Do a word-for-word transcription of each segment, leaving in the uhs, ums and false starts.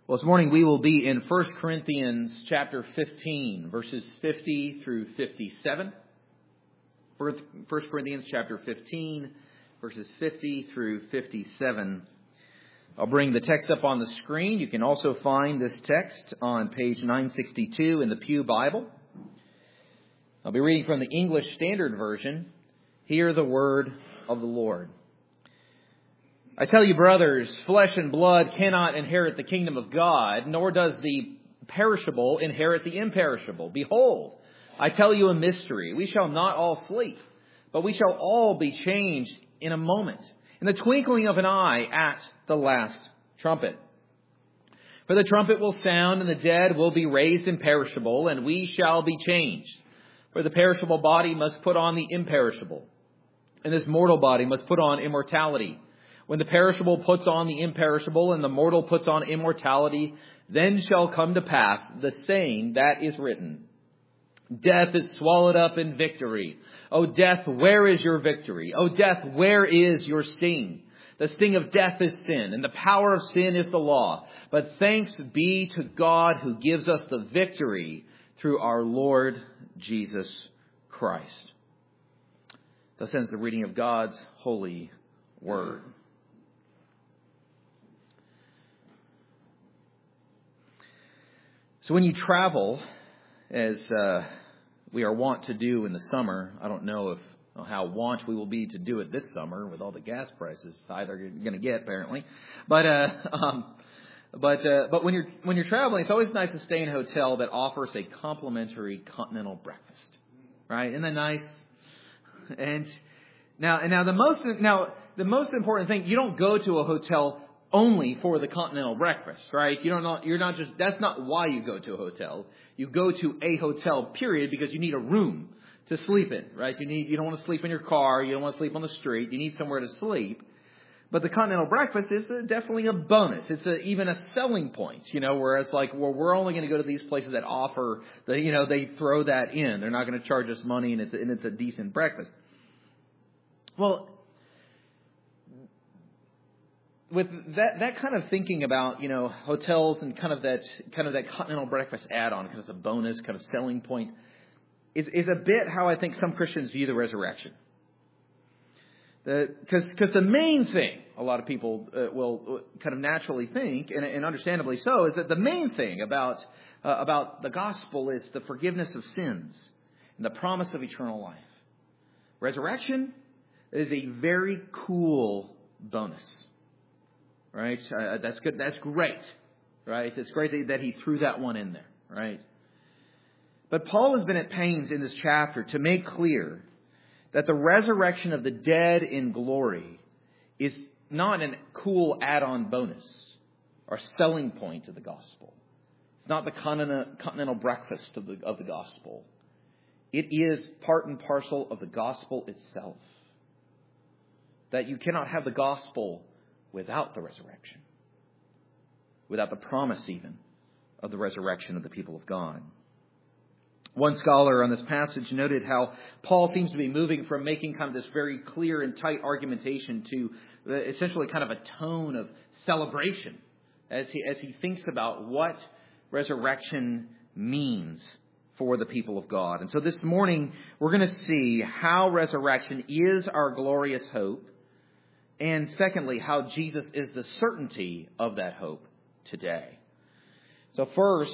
Well, this morning we will be in First Corinthians chapter fifteen, verses fifty through fifty-seven. First Corinthians chapter fifteen, verses fifty through fifty-seven. I'll bring the text up on the screen. You can also find this text on page nine sixty-two in the Pew Bible. I'll be reading from the English Standard Version. Hear the word of the Lord. I tell you, brothers, flesh and blood cannot inherit the kingdom of God, nor does the perishable inherit the imperishable. Behold, I tell you a mystery. We shall not all sleep, but we shall all be changed in a moment, in the twinkling of an eye at the last trumpet. For the trumpet will sound, and the dead will be raised imperishable, and we shall be changed. For the perishable body must put on the imperishable, and this mortal body must put on immortality. When the perishable puts on the imperishable and the mortal puts on immortality, then shall come to pass the saying that is written, death is swallowed up in victory. O death, where is your victory? O death, where is your sting? The sting of death is sin, and the power of sin is the law. But thanks be to God who gives us the victory through our Lord Jesus Christ. Thus ends the reading of God's holy word. So when you travel, as uh, we are wont to do in the summer, I don't know if or how wont we will be to do it this summer with all the gas prices high they're going to get apparently. But uh, um, but uh, but when you're when you're traveling, it's always nice to stay in a hotel that offers a complimentary continental breakfast, right? Isn't that nice? And now and now the most now the most important thing, you don't go to a hotel only for the continental breakfast, right? You don't know, you're not just, that's not why you go to a hotel. You go to a hotel, period, because you need a room to sleep in, right? You need, you don't want to sleep in your car. You don't want to sleep on the street. You need somewhere to sleep. But the continental breakfast is definitely a bonus. It's a, even a selling point, you know, whereas like, well, we're only going to go to these places that offer the, you know, they throw that in. They're not going to charge us money and it's a, and it's a decent breakfast. Well, with that, that kind of thinking about, you know, hotels and kind of that, kind of that continental breakfast add-on, kind of a bonus, kind of selling point, is, is a bit how I think some Christians view the resurrection. Because because the main thing a lot of people uh, will kind of naturally think, and, and understandably so, is that the main thing about uh, about the gospel is the forgiveness of sins and the promise of eternal life. Resurrection is a very cool bonus. Right? Uh, that's good. That's great. Right? It's great that, that he threw that one in there. Right? But Paul has been at pains in this chapter to make clear that the resurrection of the dead in glory is not a cool add-on bonus or selling point of the gospel. It's not the continental breakfast of the, of the gospel. It is part and parcel of the gospel itself. That you cannot have the gospel without the resurrection. Without the promise even of the resurrection of the people of God. One scholar on this passage noted how Paul seems to be moving from making kind of this very clear and tight argumentation to essentially kind of a tone of celebration as he, as he thinks about what resurrection means for the people of God. And so this morning we're going to see how resurrection is our glorious hope. And secondly, how Jesus is the certainty of that hope today. So first,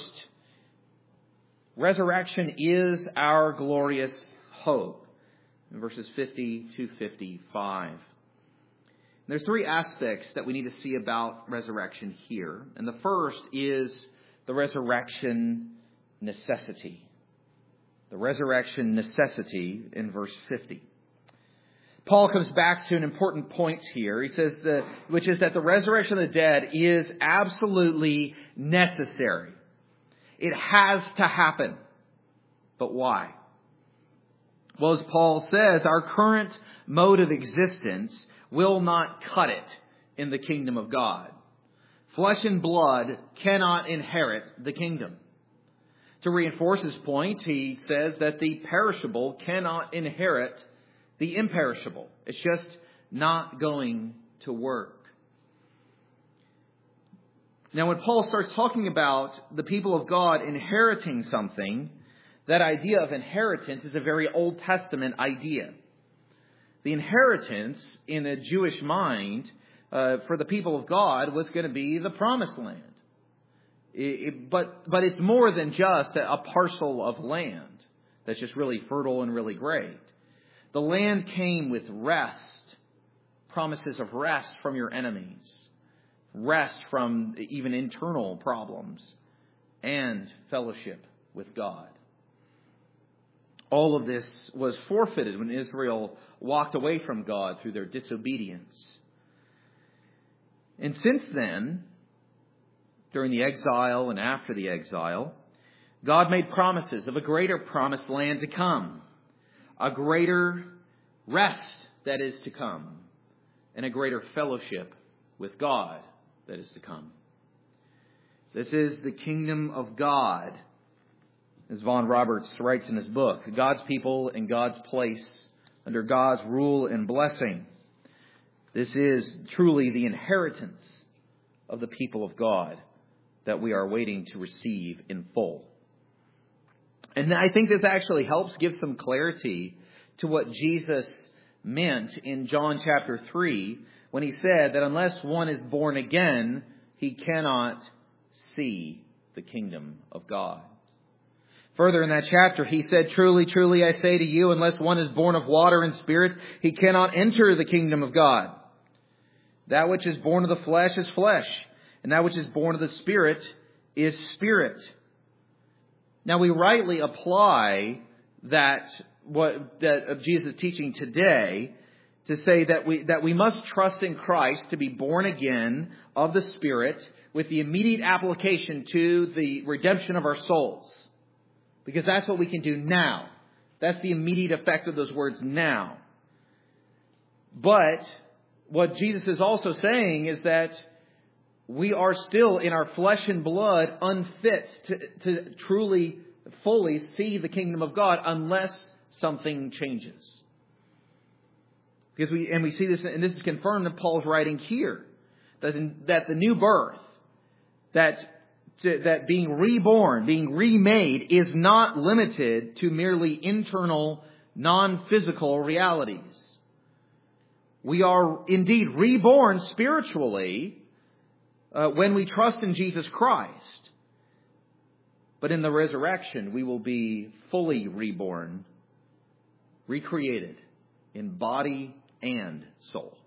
resurrection is our glorious hope. In verses fifty to fifty-five. There's three aspects that we need to see about resurrection here. And the first is the resurrection necessity. The resurrection necessity in verse fifty. Paul comes back to an important point here. He says, the, which is that the resurrection of the dead is absolutely necessary. It has to happen. But why? Well, as Paul says, our current mode of existence will not cut it in the kingdom of God. Flesh and blood cannot inherit the kingdom. To reinforce his point, he says that the perishable cannot inherit the imperishable. It's just not going to work. Now, when Paul starts talking about the people of God inheriting something, that idea of inheritance is a very Old Testament idea. The inheritance in a Jewish mind uh, for the people of God was going to be the promised land. It, it, but, but it's more than just a, a parcel of land that's just really fertile and really great. The land came with rest, promises of rest from your enemies, rest from even internal problems, and fellowship with God. All of this was forfeited when Israel walked away from God through their disobedience. And since then, during the exile and after the exile, God made promises of a greater promised land to come, a greater rest that is to come, and a greater fellowship with God that is to come. This is the kingdom of God, as Vaughan Roberts writes in his book, God's people in God's place, under God's rule and blessing. This is truly the inheritance of the people of God that we are waiting to receive in full. And I think this actually helps give some clarity to what Jesus meant in John chapter three when he said that unless one is born again, he cannot see the kingdom of God. Further in that chapter, he said, truly, truly, I say to you, unless one is born of water and spirit, he cannot enter the kingdom of God. That which is born of the flesh is flesh, and that which is born of the spirit is spirit. Now, we rightly apply that what that of Jesus' teaching today to say that we that we must trust in Christ to be born again of the Spirit, with the immediate application to the redemption of our souls. Because that's what we can do now. That's the immediate effect of those words, now. But what Jesus is also saying is that we are still in our flesh and blood unfit to, to truly, fully see the kingdom of God unless something changes. Because we, and we see this, and this is confirmed in Paul's writing here, that, in, that the new birth, that To, that being reborn, being remade, is not limited to merely internal, non-physical realities. We are indeed reborn spiritually uh, when we trust in Jesus Christ. But in the resurrection, we will be fully reborn, recreated in body and soul.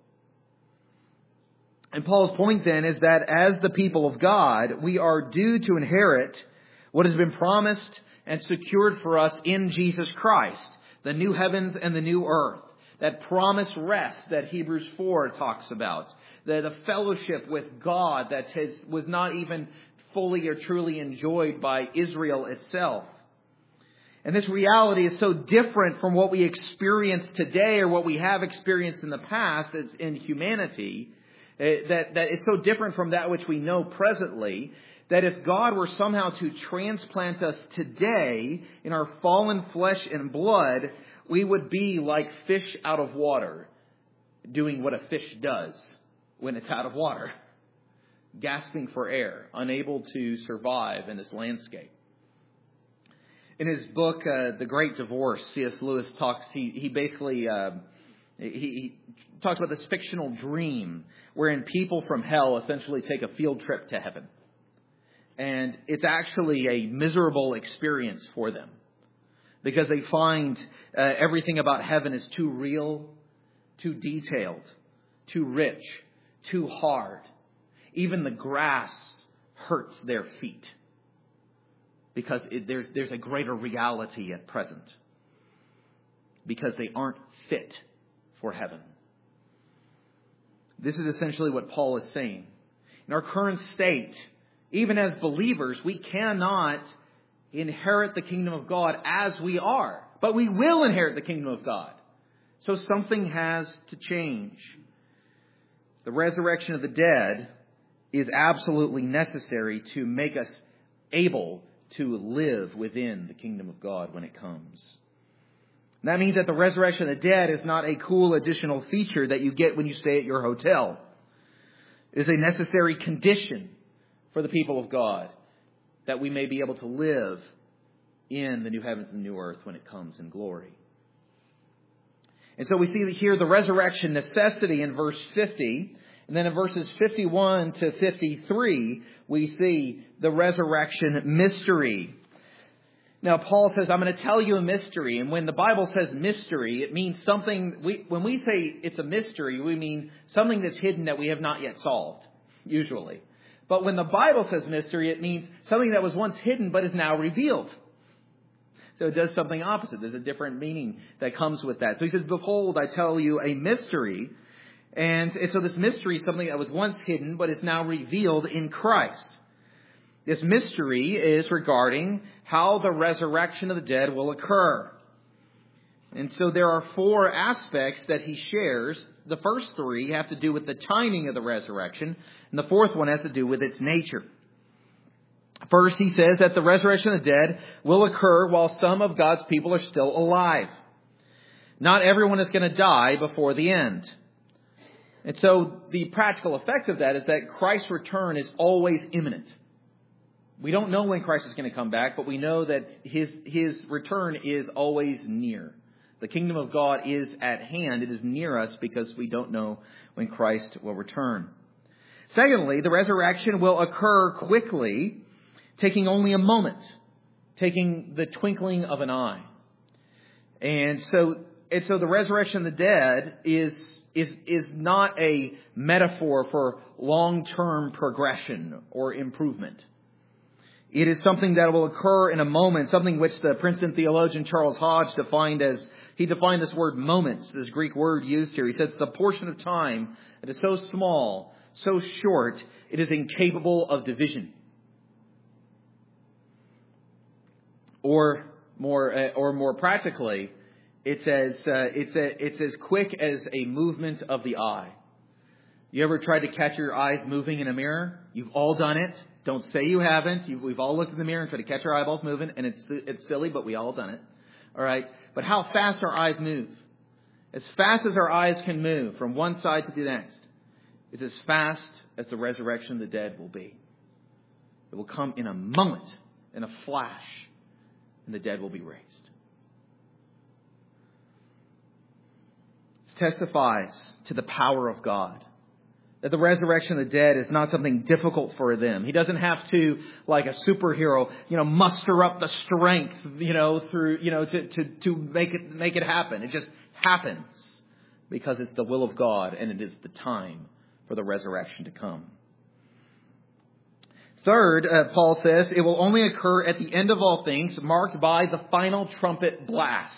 And Paul's point then is that as the people of God, we are due to inherit what has been promised and secured for us in Jesus Christ, the new heavens and the new earth, that promised rest that Hebrews four talks about, the, the fellowship with God that has, was not even fully or truly enjoyed by Israel itself. And this reality is so different from what we experience today or what we have experienced in the past as in humanity, That, that is so different from that which we know presently, that if God were somehow to transplant us today in our fallen flesh and blood, we would be like fish out of water, doing what a fish does when it's out of water, gasping for air, unable to survive in this landscape. In his book, uh, The Great Divorce, C S Lewis talks, he, he basically... Uh, He, he talks about this fictional dream wherein people from hell essentially take a field trip to heaven. And it's actually a miserable experience for them because they find uh, everything about heaven is too real, too detailed, too rich, too hard. Even the grass hurts their feet because it, there's, there's a greater reality at present because they aren't fit for heaven. This is essentially what Paul is saying. In our current state, even as believers, we cannot inherit the kingdom of God as we are. But we will inherit the kingdom of God. So something has to change. The resurrection of the dead is absolutely necessary to make us able to live within the kingdom of God when it comes. That means that the resurrection of the dead is not a cool additional feature that you get when you stay at your hotel. It is a necessary condition for the people of God, that we may be able to live in the new heavens and new earth when it comes in glory. And so we see here the resurrection necessity in verse fifty. And then in verses fifty-one to fifty-three, we see the resurrection mystery. Now, Paul says, I'm going to tell you a mystery. And when the Bible says mystery, it means something, we, when we say it's a mystery, we mean something that's hidden that we have not yet solved, usually. But when the Bible says mystery, it means something that was once hidden but is now revealed. So it does something opposite. There's a different meaning that comes with that. So he says, behold, I tell you a mystery. And, and so this mystery is something that was once hidden but is now revealed in Christ. This mystery is regarding how the resurrection of the dead will occur. And so there are four aspects that he shares. The first three have to do with the timing of the resurrection, and the fourth one has to do with its nature. First, he says that the resurrection of the dead will occur while some of God's people are still alive. Not everyone is going to die before the end. And so the practical effect of that is that Christ's return is always imminent. We don't know when Christ is going to come back, but we know that his, his return is always near. The kingdom of God is at hand. It is near us because we don't know when Christ will return. Secondly, the resurrection will occur quickly, taking only a moment, taking the twinkling of an eye. And so, and so the resurrection of the dead is, is, is not a metaphor for long-term progression or improvement. It is something that will occur in a moment, something which the Princeton theologian Charles Hodge defined as, he defined this word moments, this Greek word used here. He says the portion of time that is so small, so short, it is incapable of division. Or more, uh, or more practically, it's as, uh, it's a, it's as quick as a movement of the eye. You ever tried to catch your eyes moving in a mirror? You've all done it. Don't say you haven't. You, we've all looked in the mirror and tried to catch our eyeballs moving, and it's it's silly, but we all done it. All right. But how fast our eyes move? As fast as our eyes can move from one side to the next, is as fast as the resurrection of the dead will be. It will come in a moment, in a flash, and the dead will be raised. This testifies to the power of God. That the resurrection of the dead is not something difficult for them. He doesn't have to, like a superhero, you know, muster up the strength, you know, through, you know, to, to, to make it, make it happen. It just happens because it's the will of God and it is the time for the resurrection to come. Third, uh, Paul says, it will only occur at the end of all things, marked by the final trumpet blast.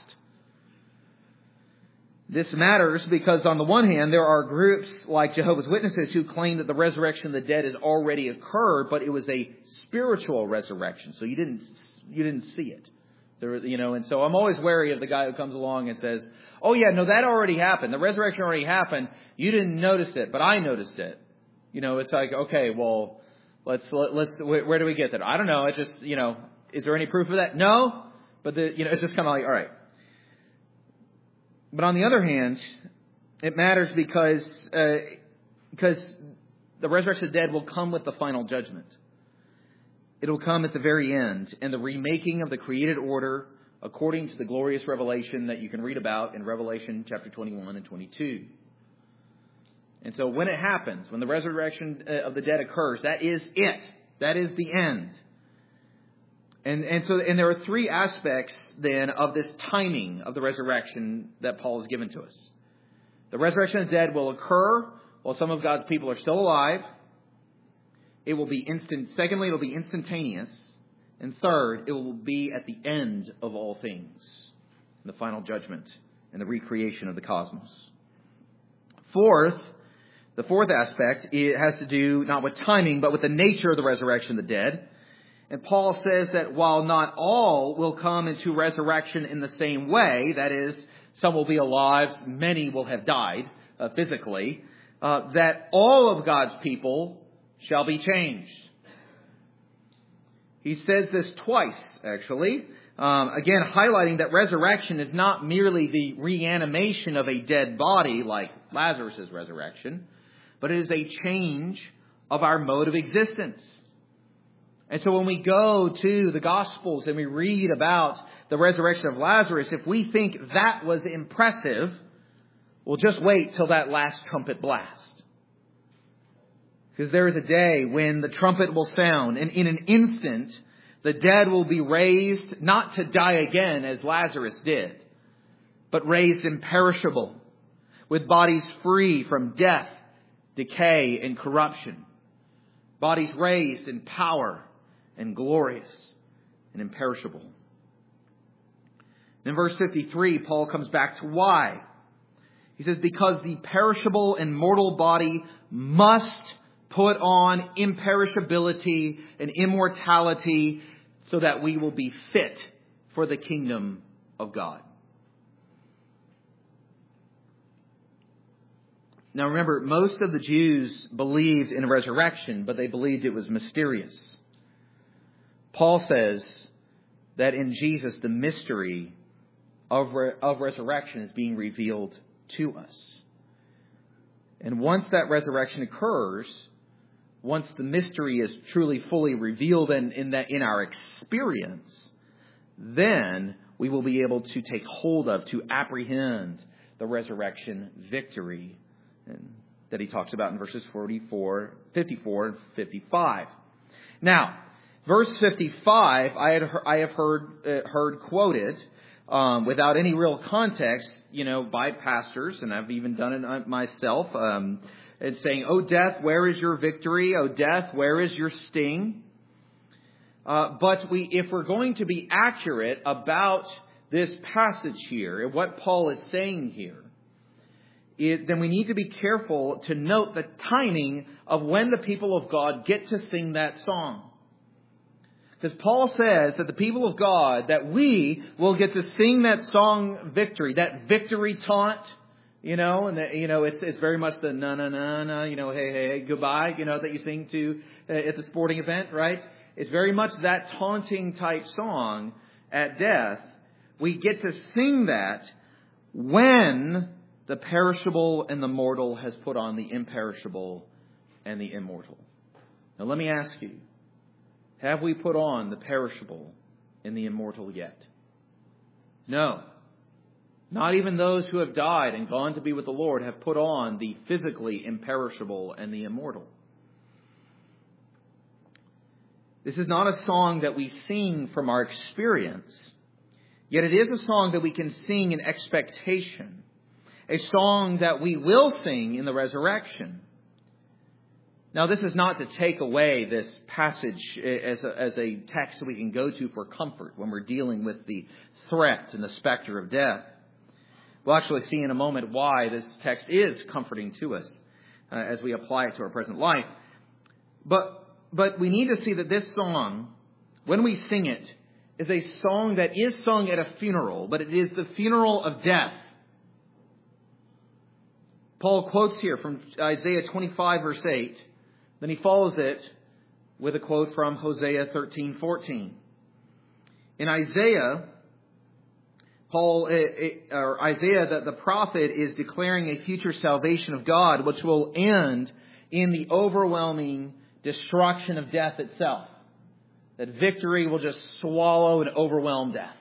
This matters because on the one hand, there are groups like Jehovah's Witnesses who claim that the resurrection of the dead has already occurred, but it was a spiritual resurrection. So you didn't, you didn't see it. There, you know, and so I'm always wary of the guy who comes along and says, oh yeah, no, that already happened. The resurrection already happened. You didn't notice it, but I noticed it. You know, it's like, okay, well, let's, let, let's, where, where do we get that? I don't know. It's just, you know, is there any proof of that? No. But the, you know, it's just kind of like, all right. But on the other hand, it matters because uh, because the resurrection of the dead will come with the final judgment. It will come at the very end and the remaking of the created order according to the glorious revelation that you can read about in Revelation chapter twenty-one and twenty-two. And so when it happens, when the resurrection of the dead occurs, that is it. That is the end. And and so and there are three aspects then of this timing of the resurrection that Paul has given to us. The resurrection of the dead will occur while some of God's people are still alive. It will be instant. Secondly, it will be instantaneous. And third, it will be at the end of all things, in the final judgment and the recreation of the cosmos. Fourth, the fourth aspect, it has to do not with timing, but with the nature of the resurrection of the dead. And Paul says that while not all will come into resurrection in the same way, that is, some will be alive, many will have died uh, physically, uh, that all of God's people shall be changed. He says this twice, actually, um, again highlighting that resurrection is not merely the reanimation of a dead body like Lazarus' resurrection, but it is a change of our mode of existence. And so when we go to the Gospels and we read about the resurrection of Lazarus, if we think that was impressive, we'll just wait till that last trumpet blast. Because there is a day when the trumpet will sound, and in an instant, the dead will be raised, not to die again as Lazarus did, but raised imperishable, with bodies free from death, decay, and corruption. Bodies raised in power and glorious and imperishable. In verse fifty-three, Paul comes back to why. He says, because the perishable and mortal body must put on imperishability and immortality so that we will be fit for the kingdom of God. Now remember, most of the Jews believed in resurrection, but they believed it was mysterious. Paul says that in Jesus, the mystery of, re- of resurrection is being revealed to us. And once that resurrection occurs, once the mystery is truly fully revealed in, in, that, in our experience, then we will be able to take hold of, to apprehend the resurrection victory that he talks about in verses forty-four, fifty-four and fifty-five. Now, verse fifty-five, I had I have heard uh, heard quoted um, without any real context, you know, by pastors, and I've even done it myself. Um, it's saying, "O death, where is your victory? O death, where is your sting?" Uh, but we, if we're going to be accurate about this passage here and what Paul is saying here, It, then we need to be careful to note the timing of when the people of God get to sing that song. Because Paul says that the people of God, that we will get to sing that song victory, that victory taunt, you know, and the, you know, it's it's very much the na na na na, you know, hey hey hey goodbye, you know, that you sing to uh, at the sporting event, right? It's very much that taunting type song at death. We get to sing that when the perishable and the mortal has put on the imperishable and the immortal. Now let me ask you, have we put on the perishable and the immortal yet? No. Not even those who have died and gone to be with the Lord have put on the physically imperishable and the immortal. This is not a song that we sing from our experience, yet it is a song that we can sing in expectation. A song that we will sing in the resurrection. Now, this is not to take away this passage as a, as a text that we can go to for comfort when we're dealing with the threat and the specter of death. We'll actually see in a moment why this text is comforting to us uh, as we apply it to our present life. But, but we need to see that this song, when we sing it, is a song that is sung at a funeral, but it is the funeral of death. Paul quotes here from Isaiah twenty-five, verse eight. Then he follows it with a quote from Hosea thirteen, fourteen. In Isaiah, Paul, or Isaiah, the, the prophet, is declaring a future salvation of God, which will end in the overwhelming destruction of death itself. That victory will just swallow and overwhelm death.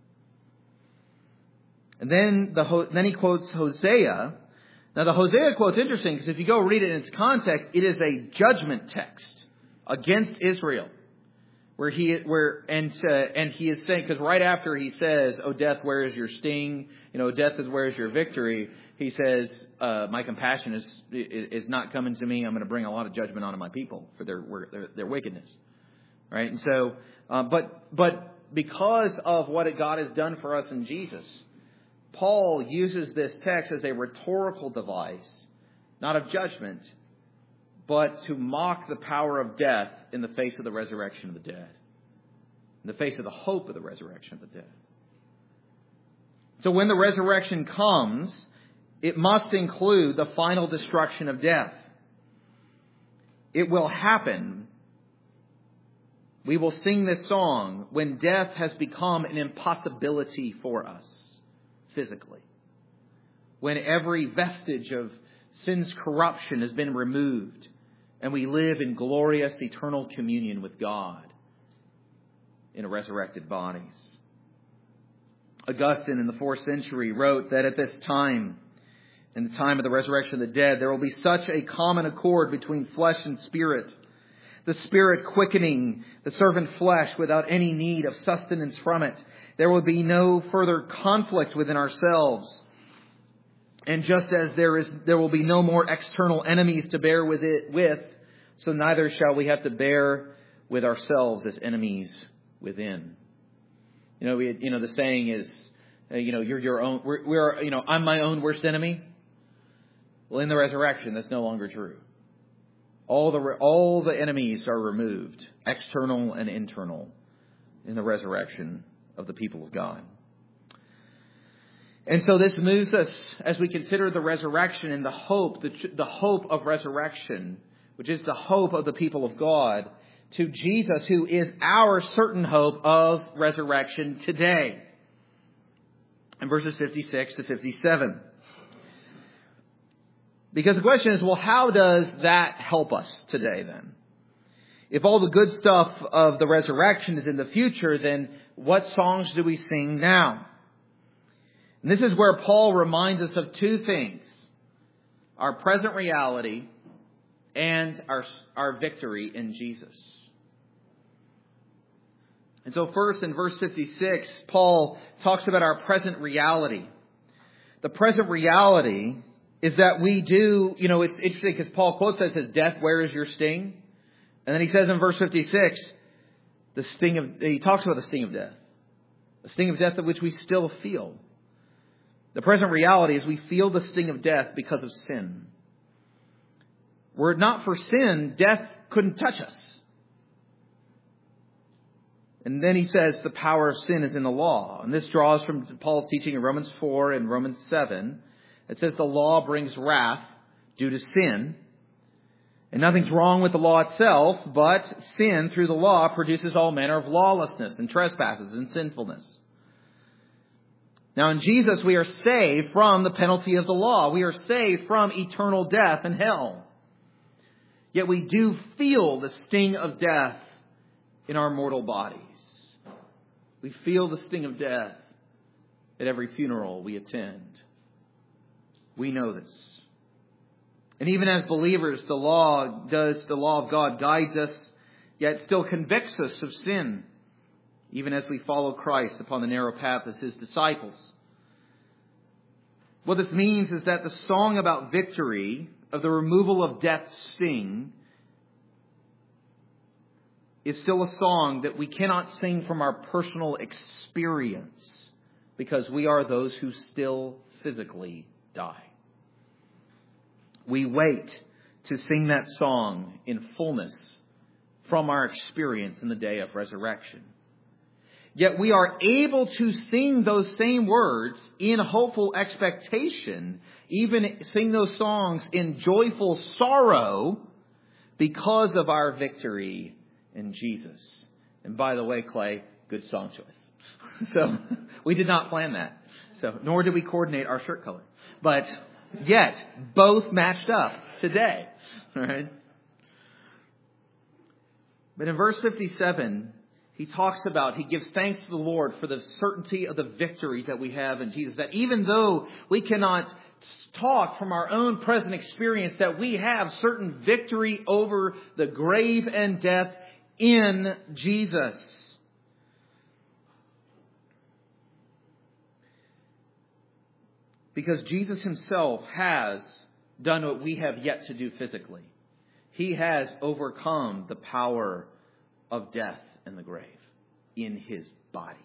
And then the then he quotes Hosea. Now, the Hosea quote's interesting because if you go read it in its context, it is a judgment text against Israel, where he where and uh, and he is saying, because right after he says, "O death, where is your sting? You know, death is where is your victory?" He says, uh, "My compassion is is not coming to me. I'm going to bring a lot of judgment onto my people for their their, their wickedness." Right, and so, uh, but but because of what God has done for us in Jesus, Paul uses this text as a rhetorical device, not of judgment, but to mock the power of death in the face of the resurrection of the dead, in the face of the hope of the resurrection of the dead. So when the resurrection comes, it must include the final destruction of death. It will happen. We will sing this song when death has become an impossibility for us. Physically, when every vestige of sin's corruption has been removed and we live in glorious eternal communion with God in resurrected bodies. Augustine in the fourth century wrote that at this time, in the time of the resurrection of the dead, there will be such a common accord between flesh and spirit, the spirit quickening the servant flesh without any need of sustenance from it. There will be no further conflict within ourselves. And just as there is, there will be no more external enemies to bear with it with, so neither shall we have to bear with ourselves as enemies within. You know, we, you know, the saying is, uh, you know, you're your own, we're, we're, you know, I'm my own worst enemy. Well, in the resurrection, that's no longer true. All the, all the enemies are removed, external and internal, in the resurrection of the people of God. And so this moves us, as we consider the resurrection and the hope, the, the hope of resurrection, which is the hope of the people of God, to Jesus, who is our certain hope of resurrection today. In verses fifty-six to fifty-seven. Because the question is, well, how does that help us today then? If all the good stuff of the resurrection is in the future, then what songs do we sing now? And this is where Paul reminds us of two things: our present reality and our, our victory in Jesus. And so first, in verse fifty-six, Paul talks about our present reality. The present reality is that we do, you know, it's interesting because Paul quotes that, says, "Death, where is your sting?" And then he says in verse fifty-six, the sting of, he talks about the sting of death. The sting of death of which we still feel. The present reality is we feel the sting of death because of sin. Were it not for sin, death couldn't touch us. And then he says the power of sin is in the law. And this draws from Paul's teaching in Romans four and Romans seven. It says the law brings wrath due to sin. And nothing's wrong with the law itself, but sin through the law produces all manner of lawlessness and trespasses and sinfulness. Now in Jesus we are saved from the penalty of the law. We are saved from eternal death and hell. Yet we do feel the sting of death in our mortal bodies. We feel the sting of death at every funeral we attend. We know this. And even as believers, the law does, the law of God guides us, yet still convicts us of sin, even as we follow Christ upon the narrow path as His disciples. What this means is that the song about victory, of the removal of death's sting, is still a song that we cannot sing from our personal experience, because we are those who still physically die. We wait to sing that song in fullness from our experience in the day of resurrection. Yet we are able to sing those same words in hopeful expectation, even sing those songs in joyful sorrow because of our victory in Jesus. And by the way, Clay, good song choice. So we did not plan that. So nor did we coordinate our shirt color. But yet both matched up today. All right. But in verse fifty-seven, he talks about, he gives thanks to the Lord for the certainty of the victory that we have in Jesus. That even though we cannot talk from our own present experience, that we have certain victory over the grave and death in Jesus. Because Jesus Himself has done what we have yet to do physically. He has overcome the power of death and the grave in His body.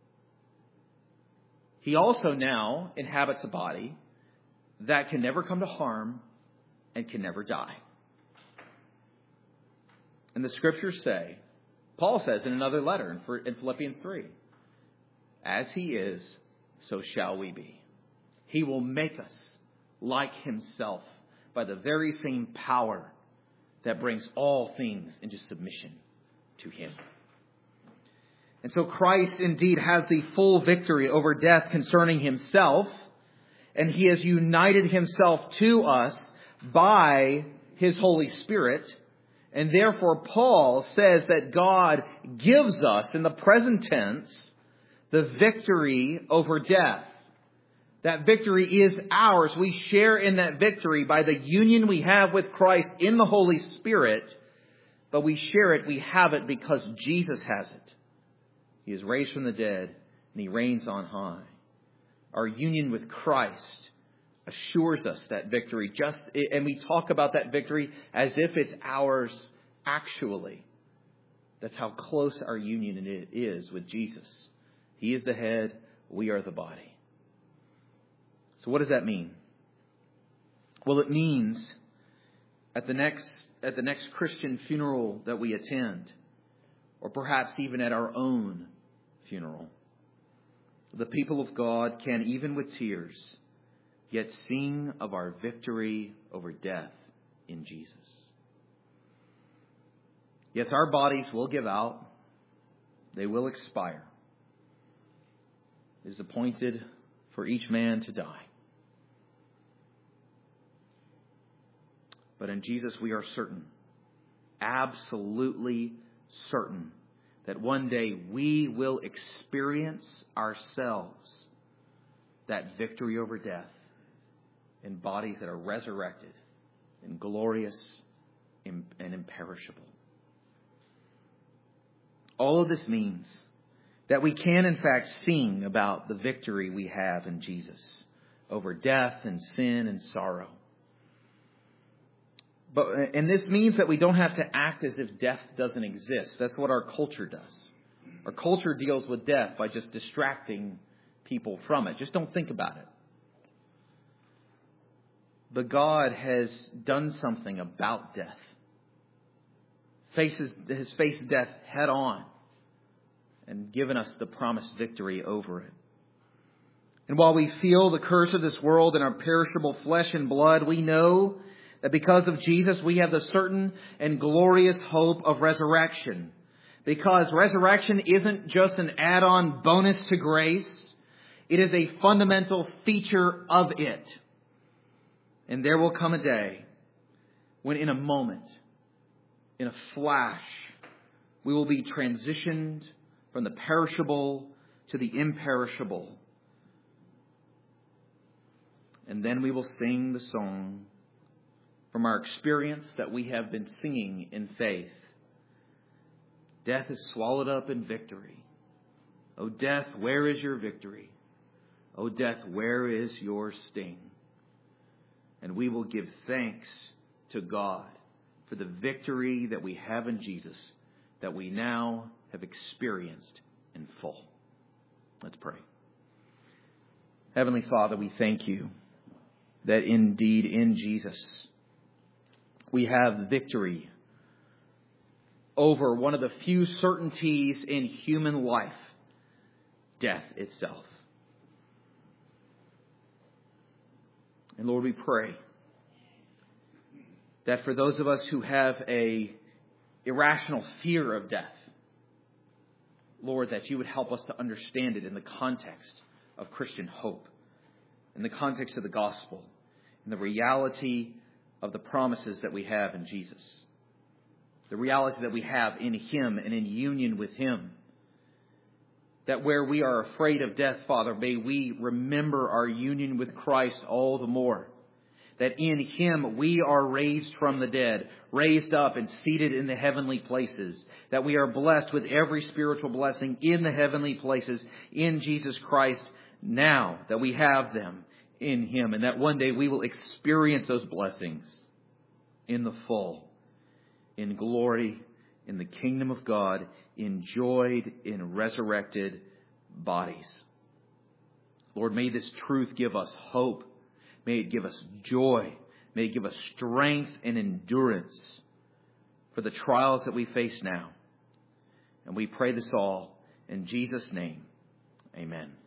He also now inhabits a body that can never come to harm and can never die. And the Scriptures say, Paul says in another letter in Philippians three, as He is, so shall we be. He will make us like Himself by the very same power that brings all things into submission to Him. And so Christ indeed has the full victory over death concerning Himself, and He has united Himself to us by His Holy Spirit. And therefore, Paul says that God gives us, in the present tense, the victory over death. That victory is ours. We share in that victory by the union we have with Christ in the Holy Spirit. But we share it, we have it because Jesus has it. He is raised from the dead and He reigns on high. Our union with Christ assures us that victory. Just, and we talk about that victory as if it's ours actually. That's how close our union is with Jesus. He is the head, we are the body. So what does that mean? Well, it means at the next at the next Christian funeral that we attend, or perhaps even at our own funeral, the people of God can, even with tears, yet sing of our victory over death in Jesus. Yes, our bodies will give out. They will expire. It is appointed for each man to die. But in Jesus we are certain, absolutely certain, that one day we will experience ourselves that victory over death in bodies that are resurrected and glorious and imperishable. All of this means that we can in fact sing about the victory we have in Jesus over death and sin and sorrow. But, and this means that we don't have to act as if death doesn't exist. That's what our culture does. Our culture deals with death by just distracting people from it. Just don't think about it. But God has done something about death. Faces, has faced death head on and given us the promised victory over it. And while we feel the curse of this world in our perishable flesh and blood, we know that because of Jesus, we have the certain and glorious hope of resurrection. Because resurrection isn't just an add-on bonus to grace. It is a fundamental feature of it. And there will come a day when in a moment, in a flash, we will be transitioned from the perishable to the imperishable. And then we will sing the song from our experience that we have been singing in faith. Death is swallowed up in victory. O death, where is your victory? O death, where is your sting? And we will give thanks to God for the victory that we have in Jesus, that we now have experienced in full. Let's pray. Heavenly Father, we thank you that indeed in Jesus we have victory over one of the few certainties in human life, death itself. And Lord, we pray that for those of us who have a irrational fear of death, Lord, that you would help us to understand it in the context of Christian hope, in the context of the gospel, in the reality of the promises that we have in Jesus. The reality that we have in Him and in union with Him. That where we are afraid of death, Father, may we remember our union with Christ all the more. That in Him we are raised from the dead, raised up and seated in the heavenly places. That we are blessed with every spiritual blessing in the heavenly places in Jesus Christ now. That we have them in Him, and that one day we will experience those blessings in the full, in glory, in the kingdom of God, enjoyed in resurrected bodies. Lord, may this truth give us hope. May it give us joy. May it give us strength and endurance for the trials that we face now. And we pray this all in Jesus' name. Amen.